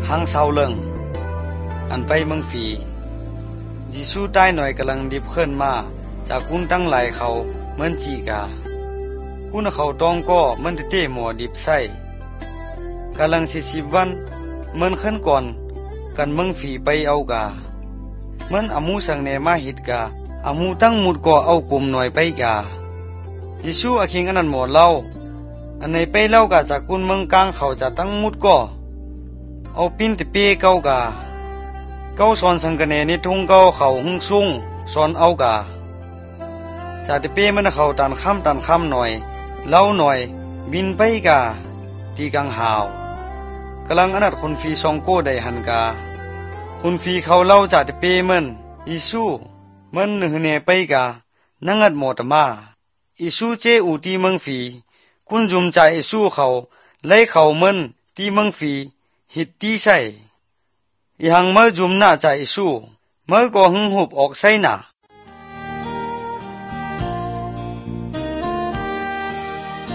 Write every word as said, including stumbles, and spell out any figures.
หางเศร้าเลิงอันไปเมืองฝียิสูใต้หน่อยกำลังดิบเคลื่อนมาจากกุนตั้งไหลเขาเหมือนจีกากุนเขาตองก็เหมือนเต้หมอดิบไส้กำลังสี่สิบวันเหมือนขึ้นก่อนกันเมืองฝีไปเอากาเหมือนอามูสังเนมาหิดกาอามูตั้งมุดก็เอากลุ่มหน่อยไปกายิสูอาคิงอันนั้นหมอเล่าอันไหนไปเล่ากาจากกุนเมืองกลางเขาจะตั้งมุดก็เอาปิ้นตะเปียเก้ากาเก้าสอนสังกเนนิทุ่งเก้าเขาหุ่งซุ่งสอนเอากาจากตะเปียมันเขาตันค่ำตันค่ำหน่อยเล่าหน่อยบินไปกาตีกังหาวกำลังอนัดคนฟีซองโก้ได้หันกาคนฟีเขาเล่าจากตะเปียมันอิสูมันหนึ่งเนไปกานังัดหมดมาอิสูเจอูตีเมืองฟีคุณจุมใจอิสูเขาไล่เขามันตีเมืองฟีหิดตีใส่ยังเมื่อจุมหน้าใจอิสูเมื่อก็หึงหุบออกใส่หน้า